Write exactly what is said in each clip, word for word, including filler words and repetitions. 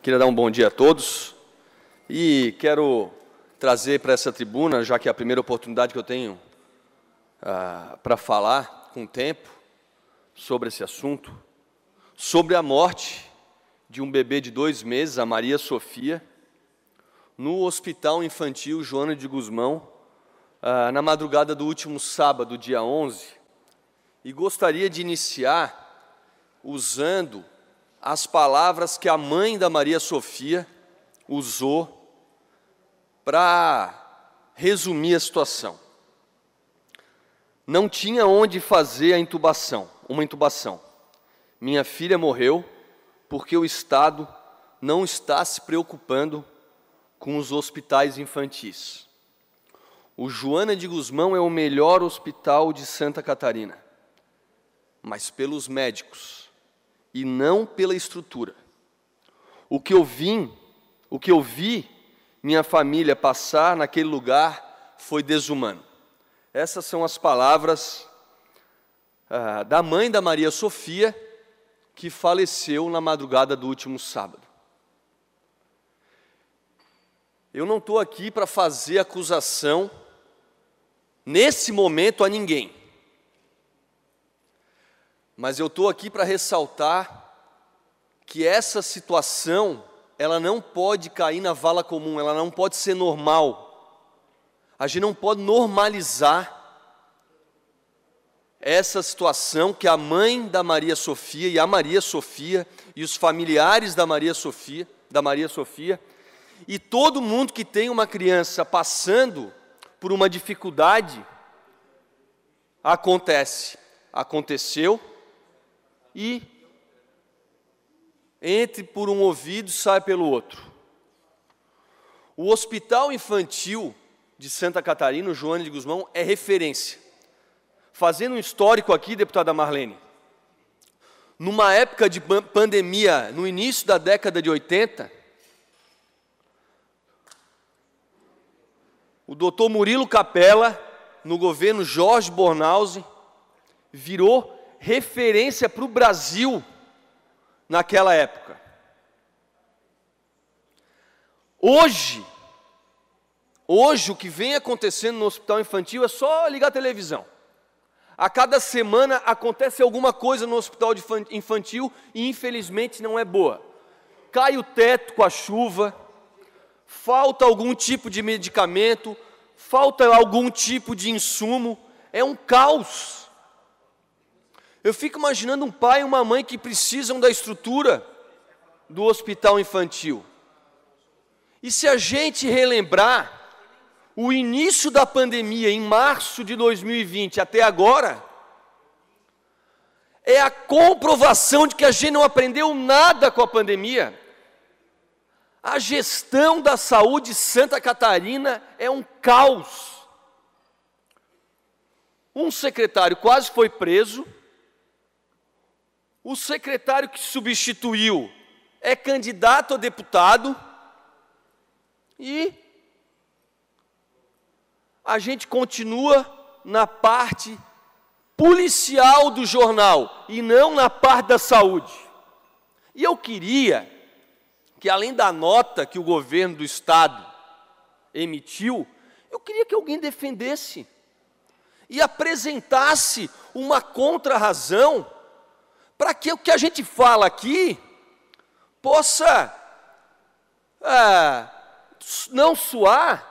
Queria dar um bom dia a todos e quero trazer para essa tribuna, já que é a primeira oportunidade que eu tenho ah, para falar com tempo sobre esse assunto, sobre a morte de um bebê de dois meses, a Maria Sofia, no Hospital Infantil Joana de Guzmão, ah, na madrugada do último sábado, dia onze, e gostaria de iniciar usando as palavras que a mãe da Maria Sofia usou para resumir a situação. Não tinha onde fazer a intubação, uma intubação. Minha filha morreu porque o Estado não está se preocupando com os hospitais infantis. O Joana de Guzmão é o melhor hospital de Santa Catarina, mas pelos médicos e não pela estrutura. O que eu vim, o que eu vi minha família passar naquele lugar foi desumano. Essas são as palavras ah, da mãe da Maria Sofia, que faleceu na madrugada do último sábado. Eu não estou aqui para fazer acusação, nesse momento, a ninguém. Mas eu estou aqui para ressaltar que essa situação, ela não pode cair na vala comum, ela não pode ser normal. A gente não pode normalizar essa situação que a mãe da Maria Sofia e a Maria Sofia e os familiares da Maria Sofia, da Maria Sofia, e todo mundo que tem uma criança passando por uma dificuldade, acontece, aconteceu, e entre por um ouvido e sai pelo outro. O Hospital Infantil de Santa Catarina, o Joana de Guzmão, é referência. Fazendo um histórico aqui, deputada Marlene, numa época de pandemia, no início da década de oitenta, o doutor Murilo Capella, no governo Jorge Bornhausen, virou referência para o Brasil naquela época. Hoje, hoje o que vem acontecendo no hospital infantil é só ligar a televisão. A cada semana acontece alguma coisa no hospital infantil e infelizmente não é boa. Cai o teto com a chuva, falta algum tipo de medicamento, falta algum tipo de insumo, é um caos. Eu fico imaginando um pai e uma mãe que precisam da estrutura do hospital infantil. E se a gente relembrar o início da pandemia, em março de dois mil e vinte até agora, é a comprovação de que a gente não aprendeu nada com a pandemia. A gestão da saúde de Santa Catarina é um caos. Um secretário quase foi preso. O secretário que substituiu é candidato a deputado e a gente continua na parte policial do jornal e não na parte da saúde. E eu queria que, além da nota que o governo do Estado emitiu, eu queria que alguém defendesse e apresentasse uma contra-razão para que o que a gente fala aqui possa ah, não soar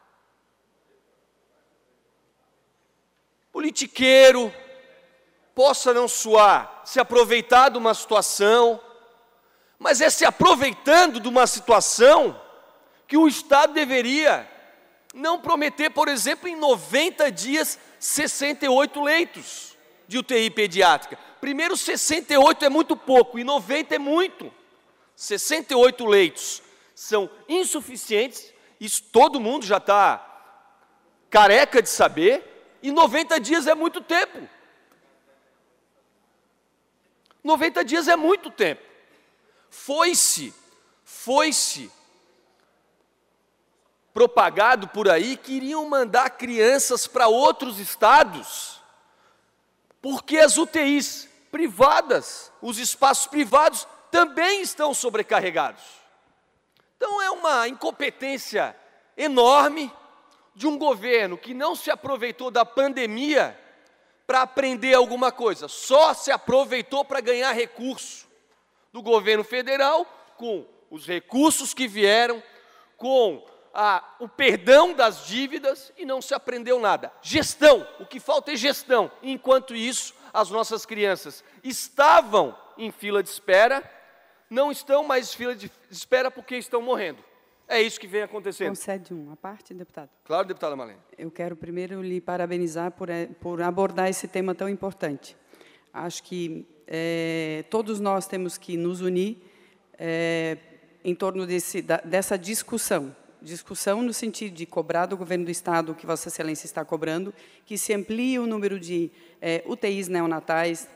politiqueiro, possa não soar se aproveitar de uma situação, mas é se aproveitando de uma situação que o Estado deveria não prometer, por exemplo, em noventa dias, sessenta e oito leitos de U T I pediátrica. Primeiro, sessenta e oito é muito pouco, e noventa é muito. sessenta e oito leitos são insuficientes, isso todo mundo já está careca de saber, e noventa dias é muito tempo. noventa dias é muito tempo. Foi-se, foi-se propagado por aí que iriam mandar crianças para outros estados, porque as U T Is privadas, os espaços privados, também estão sobrecarregados. Então é uma incompetência enorme de um governo que não se aproveitou da pandemia para aprender alguma coisa, só se aproveitou para ganhar recurso do governo federal, com os recursos que vieram, com a, o perdão das dívidas, e não se aprendeu nada. Gestão, o que falta é gestão. Enquanto isso, as nossas crianças estavam em fila de espera, não estão mais em fila de espera porque estão morrendo. É isso que vem acontecendo. Concede uma parte, deputado? Claro, deputada Marlene. Eu quero primeiro lhe parabenizar por, por abordar esse tema tão importante. Acho que é, todos nós temos que nos unir é, em torno desse, da, dessa discussão. Discussão no sentido de cobrar do governo do Estado o que Vossa Excelência está cobrando, que se amplie o número de é, U T Is neonatais,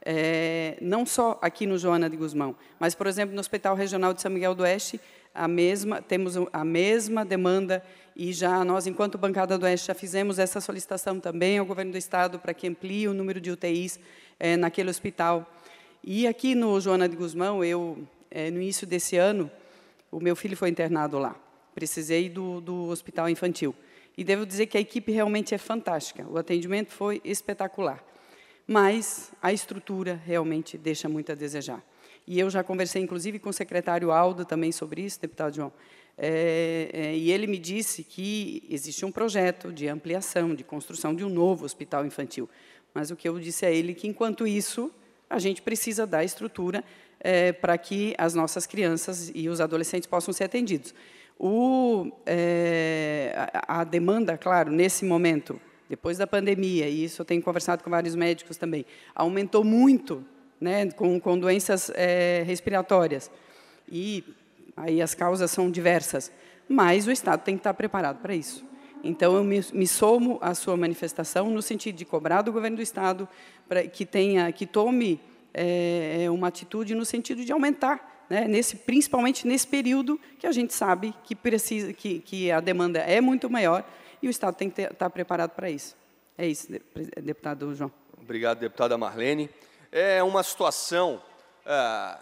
é, não só aqui no Joana de Guzmão, mas, por exemplo, no Hospital Regional de São Miguel do Oeste, a mesma, temos a mesma demanda, e já nós, enquanto bancada do Oeste, já fizemos essa solicitação também ao governo do Estado para que amplie o número de U T Is é, naquele hospital. E aqui no Joana de Guzmão, eu, é, no início desse ano, o meu filho foi internado lá. Precisei do, do hospital infantil. E devo dizer que a equipe realmente é fantástica. O atendimento foi espetacular. Mas a estrutura realmente deixa muito a desejar. E eu já conversei, inclusive, com o secretário Aldo também sobre isso, deputado João, é, é, e ele me disse que existe um projeto de ampliação, de construção de um novo hospital infantil. Mas o que eu disse a ele é que, enquanto isso, a gente precisa dar estrutura é, para que as nossas crianças e os adolescentes possam ser atendidos. O, é, a, a demanda, claro, nesse momento, depois da pandemia, e isso eu tenho conversado com vários médicos também, aumentou muito, né, com, com doenças é, respiratórias. E aí as causas são diversas, mas o Estado tem que estar preparado para isso. Então, eu me, me somo à sua manifestação no sentido de cobrar do governo do Estado para que, tenha, que tome é, uma atitude no sentido de aumentar, né, nesse, principalmente nesse período que a gente sabe que, precisa, que, que a demanda é muito maior e o Estado tem que ter, estar preparado para isso. É isso, deputado João. Obrigado, deputada Marlene. É uma situação ah,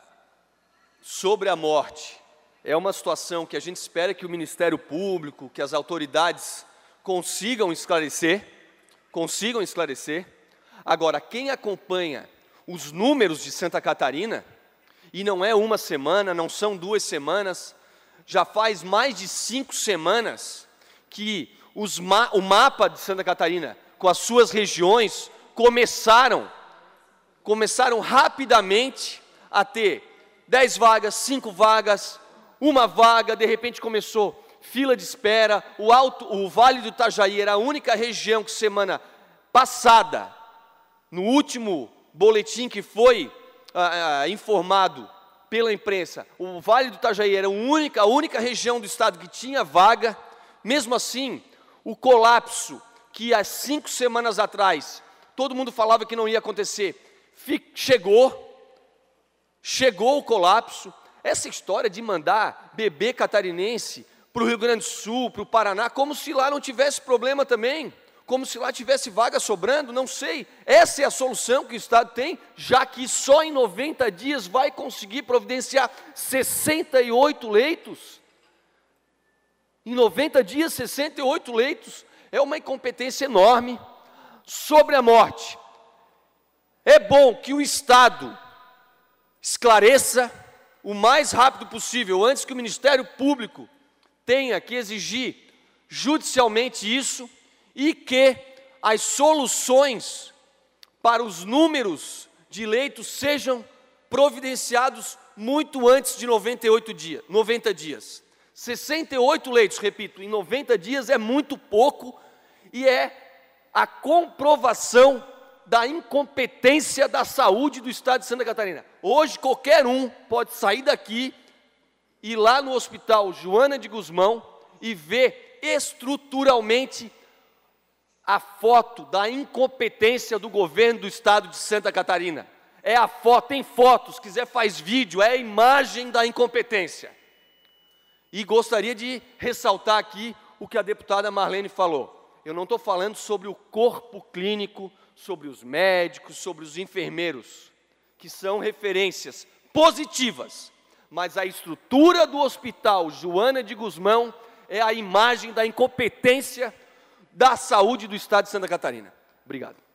sobre a morte. É uma situação que a gente espera que o Ministério Público, que as autoridades consigam esclarecer, consigam esclarecer. Agora, quem acompanha os números de Santa Catarina, e não é uma semana, não são duas semanas, já faz mais de cinco semanas que os ma o mapa de Santa Catarina, com as suas regiões, começaram, começaram rapidamente a ter dez vagas, cinco vagas, uma vaga, de repente começou fila de espera. O, alto, o Vale do Itajaí era a única região que semana passada, no último boletim que foi ah, ah, informado pela imprensa, o Vale do Itajaí era a única, a única região do estado que tinha vaga. Mesmo assim, o colapso que há cinco semanas atrás todo mundo falava que não ia acontecer, chegou, chegou o colapso. Essa história de mandar bebê catarinense para o Rio Grande do Sul, para o Paraná, como se lá não tivesse problema também, como se lá tivesse vaga sobrando, não sei. Essa é a solução que o Estado tem, já que só em noventa dias vai conseguir providenciar sessenta e oito leitos. Em noventa dias, sessenta e oito leitos, é uma incompetência enorme. Sobre a morte, é bom que o Estado esclareça o mais rápido possível, antes que o Ministério Público tenha que exigir judicialmente isso, e que as soluções para os números de leitos sejam providenciados muito antes de noventa e oito dias, noventa dias. sessenta e oito leitos, repito, em noventa dias é muito pouco, e é a comprovação da incompetência da saúde do Estado de Santa Catarina. Hoje, qualquer um pode sair daqui, ir lá no Hospital Joana de Guzmão e ver estruturalmente a foto da incompetência do governo do Estado de Santa Catarina. É a foto, tem fotos, se quiser faz vídeo, é a imagem da incompetência. E gostaria de ressaltar aqui o que a deputada Marlene falou. Eu não estou falando sobre o corpo clínico, sobre os médicos, sobre os enfermeiros, que são referências positivas, mas a estrutura do Hospital Joana de Guzmão é a imagem da incompetência da saúde do Estado de Santa Catarina. Obrigado.